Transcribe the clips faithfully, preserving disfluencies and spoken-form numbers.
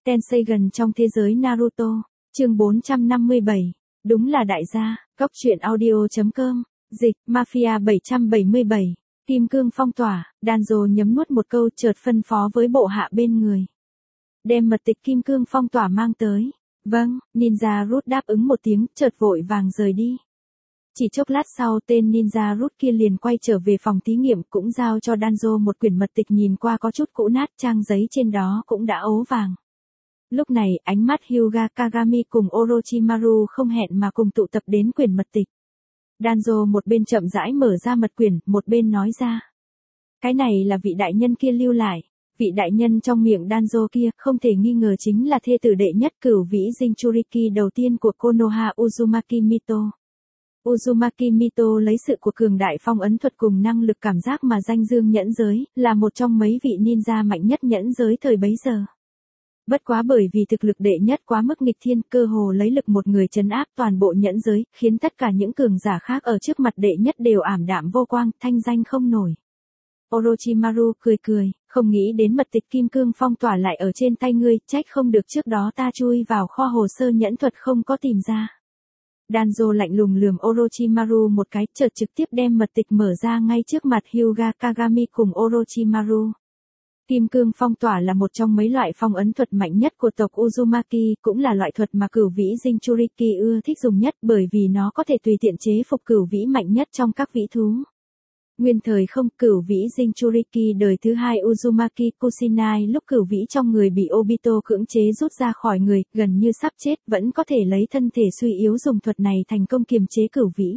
Tenseigan trong thế giới Naruto, chương bốn trăm năm mươi bảy, đúng là đại gia, Cốc truyện audio.com, dịch, Mafia bảy trăm bảy mươi bảy, Kim cương phong tỏa, Danzo nhấm nuốt một câu chợt phân phó với bộ hạ bên người. Đem mật tịch kim cương phong tỏa mang tới. Vâng, ninja Root đáp ứng một tiếng, chợt vội vàng rời đi. Chỉ chốc lát sau tên ninja Root kia liền quay trở về phòng thí nghiệm cũng giao cho Danzo một quyển mật tịch nhìn qua có chút cũ nát, trang giấy trên đó cũng đã ố vàng. Lúc này ánh mắt Hyuga Kagami cùng Orochimaru không hẹn mà cùng tụ tập đến quyển mật tịch. Danzo một bên chậm rãi mở ra mật quyển, một bên nói ra. Cái này là vị đại nhân kia lưu lại. Vị đại nhân trong miệng Danzo kia không thể nghi ngờ chính là thê tử đệ nhất cửu vĩ Jinchuriki đầu tiên của Konoha Uzumaki Mito. Uzumaki Mito lấy sự của cường đại phong ấn thuật cùng năng lực cảm giác mà danh dương nhẫn giới, là một trong mấy vị ninja mạnh nhất nhẫn giới thời bấy giờ. Bất quá bởi vì thực lực đệ nhất quá mức nghịch thiên, cơ hồ lấy lực một người trấn áp toàn bộ nhẫn giới, khiến tất cả những cường giả khác ở trước mặt đệ nhất đều ảm đạm vô quang, thanh danh không nổi. Orochimaru cười cười, không nghĩ đến mật tịch kim cương phong tỏa lại ở trên tay ngươi, trách không được trước đó ta chui vào kho hồ sơ nhẫn thuật không có tìm ra. Danzo lạnh lùng lườm Orochimaru một cái, chợt trực tiếp đem mật tịch mở ra ngay trước mặt Hyuga Kagami cùng Orochimaru. Kim cương phong tỏa là một trong mấy loại phong ấn thuật mạnh nhất của tộc Uzumaki, cũng là loại thuật mà cửu vĩ Jinchuriki ưa thích dùng nhất bởi vì nó có thể tùy tiện chế phục cửu vĩ mạnh nhất trong các vĩ thú. Nguyên thời không, cửu vĩ Jinchuriki đời thứ hai Uzumaki Kusinai lúc cửu vĩ trong người bị Obito cưỡng chế rút ra khỏi người, gần như sắp chết, vẫn có thể lấy thân thể suy yếu dùng thuật này thành công kiềm chế cửu vĩ.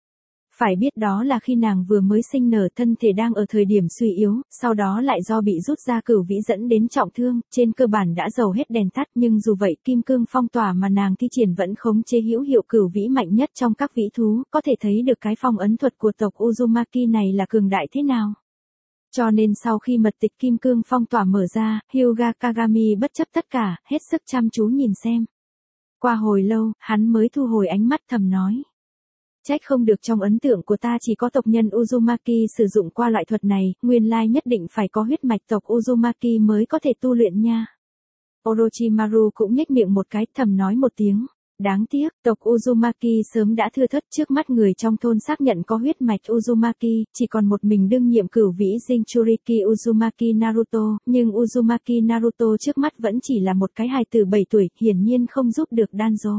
Phải biết đó là khi nàng vừa mới sinh nở, thân thể đang ở thời điểm suy yếu, sau đó lại do bị rút ra cửu vĩ dẫn đến trọng thương, trên cơ bản đã dầu hết đèn tắt, nhưng dù vậy kim cương phong tỏa mà nàng thi triển vẫn khống chế hữu hiệu cửu vĩ mạnh nhất trong các vĩ thú, có thể thấy được cái phong ấn thuật của tộc Uzumaki này là cường đại thế nào. Cho nên sau khi mật tịch kim cương phong tỏa mở ra, Hyuga Kagami bất chấp tất cả, hết sức chăm chú nhìn xem. Qua hồi lâu, hắn mới thu hồi ánh mắt thầm nói. Trách không được trong ấn tượng của ta chỉ có tộc nhân Uzumaki sử dụng qua loại thuật này, nguyên lai nhất định phải có huyết mạch tộc Uzumaki mới có thể tu luyện nha. Orochimaru cũng nhếch miệng một cái, thầm nói một tiếng. Đáng tiếc, tộc Uzumaki sớm đã thưa thớt, trước mắt người trong thôn xác nhận có huyết mạch Uzumaki, chỉ còn một mình đương nhiệm cửu vĩ Jinchuriki Uzumaki Naruto, nhưng Uzumaki Naruto trước mắt vẫn chỉ là một cái hài tử bảy tuổi, hiển nhiên không giúp được Danzo.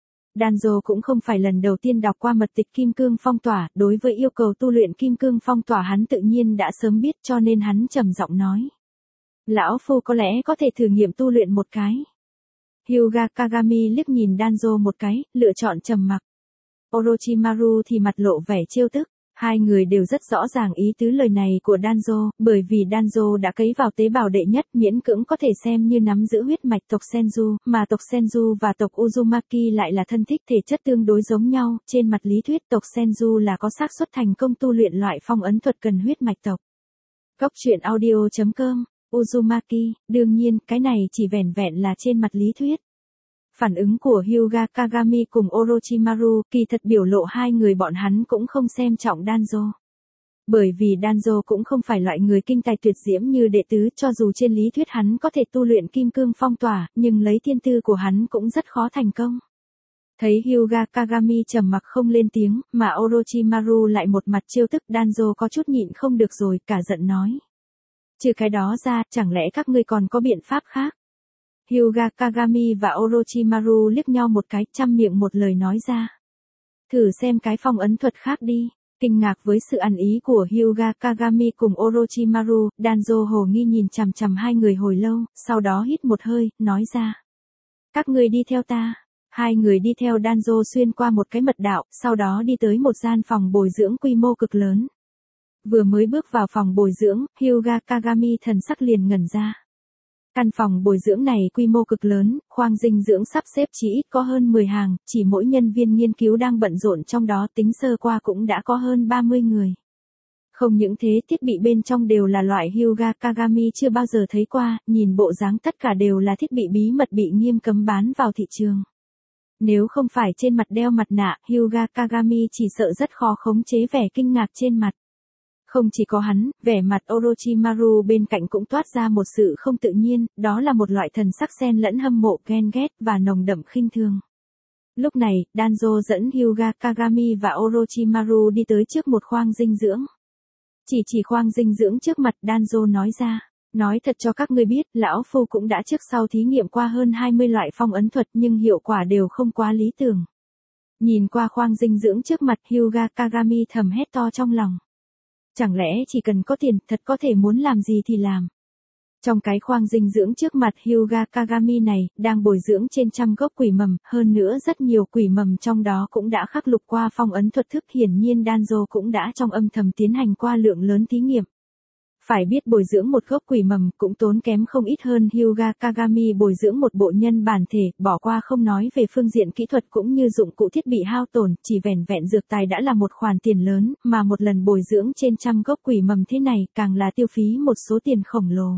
Danzo cũng không phải lần đầu tiên đọc qua mật tịch kim cương phong tỏa, đối với yêu cầu tu luyện kim cương phong tỏa hắn tự nhiên đã sớm biết, cho nên hắn trầm giọng nói. Lão phu có lẽ có thể thử nghiệm tu luyện một cái. Hyuga Kagami liếc nhìn Danzo một cái, lựa chọn trầm mặc. Orochimaru thì mặt lộ vẻ trêu tức. Hai người đều rất rõ ràng ý tứ lời này của Danzo, bởi vì Danzo đã cấy vào tế bào đệ nhất, miễn cưỡng có thể xem như nắm giữ huyết mạch tộc Senju, mà tộc Senju và tộc Uzumaki lại là thân thích thể chất tương đối giống nhau, trên mặt lý thuyết tộc Senju là có xác suất thành công tu luyện loại phong ấn thuật cần huyết mạch tộc. Cốc truyện audio.com, Uzumaki, đương nhiên, cái này chỉ vẻn vẹn là trên mặt lý thuyết. Phản ứng của Hyuga Kagami cùng Orochimaru kỳ thật biểu lộ hai người bọn hắn cũng không xem trọng Danzo. Bởi vì Danzo cũng không phải loại người kinh tài tuyệt diễm như đệ tứ, cho dù trên lý thuyết hắn có thể tu luyện kim cương phong tỏa, nhưng lấy thiên tư của hắn cũng rất khó thành công. Thấy Hyuga Kagami trầm mặc không lên tiếng, mà Orochimaru lại một mặt trêu tức, Danzo có chút nhịn không được rồi, cả giận nói. Trừ cái đó ra, chẳng lẽ các ngươi còn có biện pháp khác? Hyuga Kagami và Orochimaru liếc nhau một cái, chăm miệng một lời nói ra. Thử xem cái phong ấn thuật khác đi. Kinh ngạc với sự ăn ý của Hyuga Kagami cùng Orochimaru, Danzo hồ nghi nhìn chằm chằm hai người hồi lâu, sau đó hít một hơi, nói ra. Các người đi theo ta. Hai người đi theo Danzo xuyên qua một cái mật đạo, sau đó đi tới một gian phòng bồi dưỡng quy mô cực lớn. Vừa mới bước vào phòng bồi dưỡng, Hyuga Kagami thần sắc liền ngẩn ra. Căn phòng bồi dưỡng này quy mô cực lớn, khoang dinh dưỡng sắp xếp chỉ ít có hơn mười hàng, chỉ mỗi nhân viên nghiên cứu đang bận rộn trong đó tính sơ qua cũng đã có hơn ba mươi người. Không những thế, thiết bị bên trong đều là loại Hyuga Kagami chưa bao giờ thấy qua, nhìn bộ dáng tất cả đều là thiết bị bí mật bị nghiêm cấm bán vào thị trường. Nếu không phải trên mặt đeo mặt nạ, Hyuga Kagami chỉ sợ rất khó khống chế vẻ kinh ngạc trên mặt. Không chỉ có hắn, vẻ mặt Orochimaru bên cạnh cũng toát ra một sự không tự nhiên, đó là một loại thần sắc xen lẫn hâm mộ, ghen ghét và nồng đậm khinh thường. Lúc này, Danzo dẫn Hyuga Kagami và Orochimaru đi tới trước một khoang dinh dưỡng. Chỉ chỉ khoang dinh dưỡng trước mặt, Danzo nói ra, nói thật cho các ngươi biết, lão phu cũng đã trước sau thí nghiệm qua hơn hai mươi loại phong ấn thuật nhưng hiệu quả đều không quá lý tưởng. Nhìn qua khoang dinh dưỡng trước mặt, Hyuga Kagami thầm hét to trong lòng. Chẳng lẽ chỉ cần có tiền, thật có thể muốn làm gì thì làm. Trong cái khoang dinh dưỡng trước mặt Hyuga Kagami này, đang bồi dưỡng trên trăm gốc quỷ mầm, hơn nữa rất nhiều quỷ mầm trong đó cũng đã khắc lục qua phong ấn thuật thức, hiển nhiên Danzo cũng đã trong âm thầm tiến hành qua lượng lớn thí nghiệm. Phải biết bồi dưỡng một gốc quỷ mầm cũng tốn kém không ít hơn Hyuga Kagami bồi dưỡng một bộ nhân bản thể, bỏ qua không nói về phương diện kỹ thuật cũng như dụng cụ thiết bị hao tổn, chỉ vẻn vẹn dược tài đã là một khoản tiền lớn, mà một lần bồi dưỡng trên trăm gốc quỷ mầm thế này càng là tiêu phí một số tiền khổng lồ.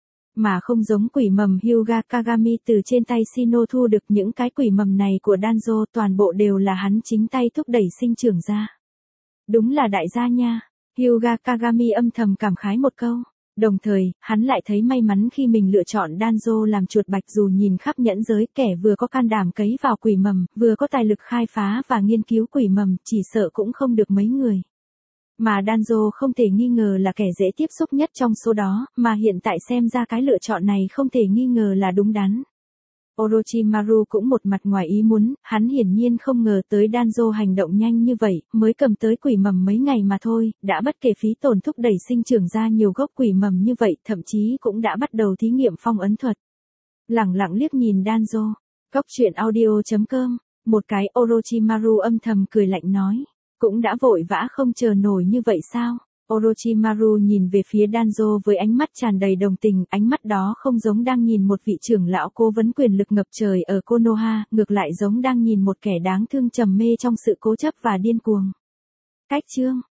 Mà không giống quỷ mầm Hyuga Kagami từ trên tay Shino thu được, những cái quỷ mầm này của Danzo toàn bộ đều là hắn chính tay thúc đẩy sinh trưởng ra. Đúng là đại gia nha. Hyuga Kagami âm thầm cảm khái một câu. Đồng thời, hắn lại thấy may mắn khi mình lựa chọn Danzo làm chuột bạch, dù nhìn khắp nhẫn giới kẻ vừa có can đảm cấy vào quỷ mầm, vừa có tài lực khai phá và nghiên cứu quỷ mầm, chỉ sợ cũng không được mấy người. Mà Danzo không thể nghi ngờ là kẻ dễ tiếp xúc nhất trong số đó, mà hiện tại xem ra cái lựa chọn này không thể nghi ngờ là đúng đắn. Orochimaru cũng một mặt ngoài ý muốn, hắn hiển nhiên không ngờ tới Danzo hành động nhanh như vậy, mới cầm tới quỷ mầm mấy ngày mà thôi, đã bất kể phí tổn thúc đẩy sinh trưởng ra nhiều gốc quỷ mầm như vậy, thậm chí cũng đã bắt đầu thí nghiệm phong ấn thuật. Lẳng lặng liếc nhìn Danzo, Cốc truyện audio chấm com, một cái Orochimaru âm thầm cười lạnh nói, cũng đã vội vã không chờ nổi như vậy sao? Orochimaru nhìn về phía Danzo với ánh mắt tràn đầy đồng tình, ánh mắt đó không giống đang nhìn một vị trưởng lão cố vấn quyền lực ngập trời ở Konoha, ngược lại giống đang nhìn một kẻ đáng thương trầm mê trong sự cố chấp và điên cuồng. Cách chương